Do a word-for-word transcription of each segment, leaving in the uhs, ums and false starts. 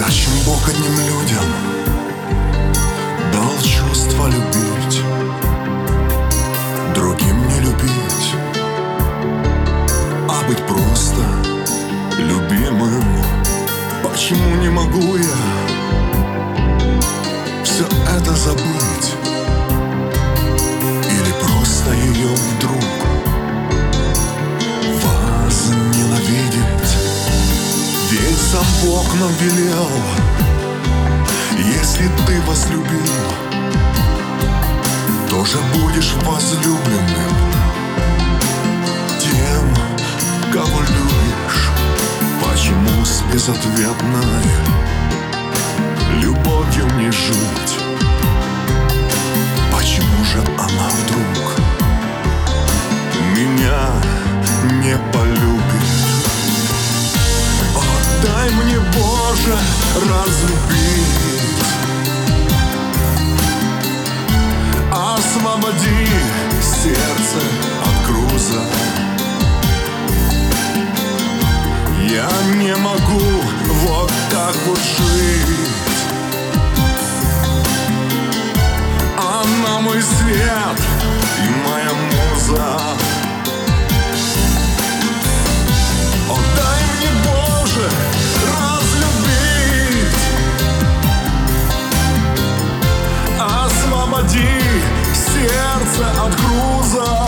Зачем Бог одним людям дал чувство любить, другим не любить, а быть просто любимым? Почему не могу я все это забыть? Или просто ее вдруг возненавидеть? Ведь сам Бог нам велел: если ты возлюбил, тоже будешь возлюбленным тем, кого любишь. Почему с безответной любовью не жить? Почему же она вдруг меня не полюбит? О, дай мне, Боже, разлюбить, освободи сердце от груза. Я не могу вот так вот жить. Она мой свет и моя муза. О, дай мне, Боже, разлюбить, освободи сердце от груза.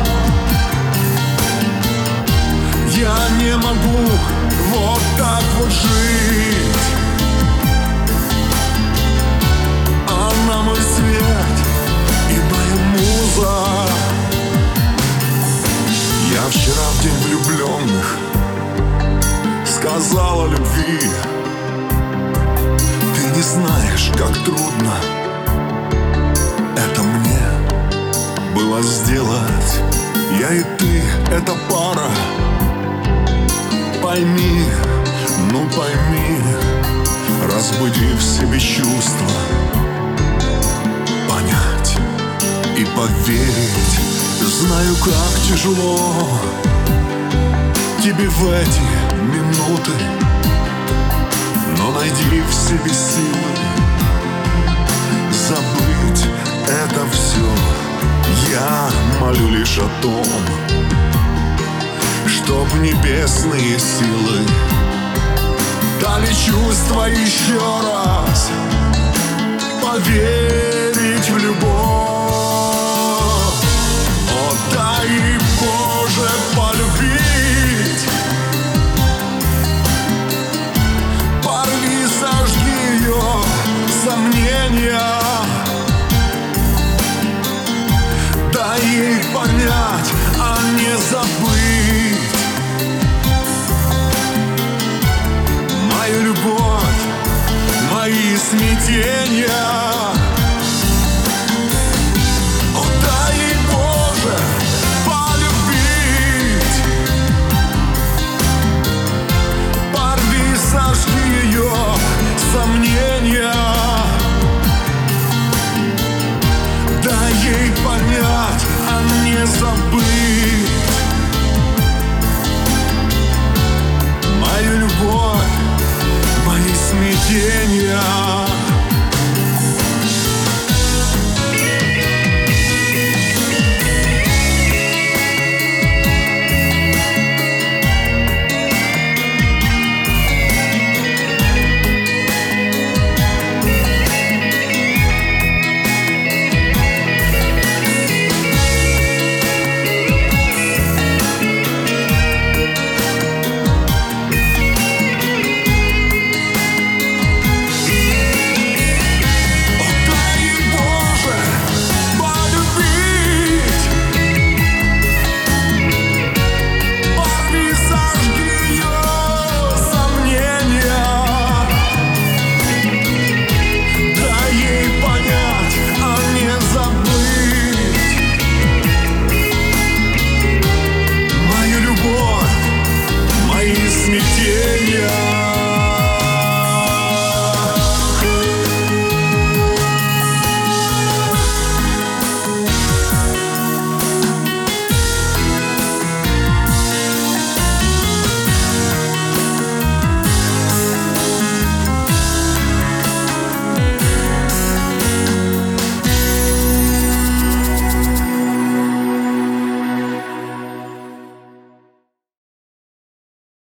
Я не могу вот так вот жить. Она мой свет и моя муза. Я вчера в день влюбленных сказала любви: ты не знаешь, как трудно это мне было сделать. Я и ты — это пара. Пойми, ну пойми, разбуди в себе чувства, понять и поверить. Знаю, как тяжело тебе в эти минуты, но найди в себе силы забыть это все. Я молю лишь о том, чтоб небесные силы дали чувства еще раз поверить в любовь. О, дай, Боже, полюбить, порви, сожги ее сомнения, дай ей понять, а не забыть мою любовь, мои смятения. О, дай ей, Боже, полюбить, порви, сожги ее сомнения, дай ей понять, а не забыть мою любовь, мои смятения.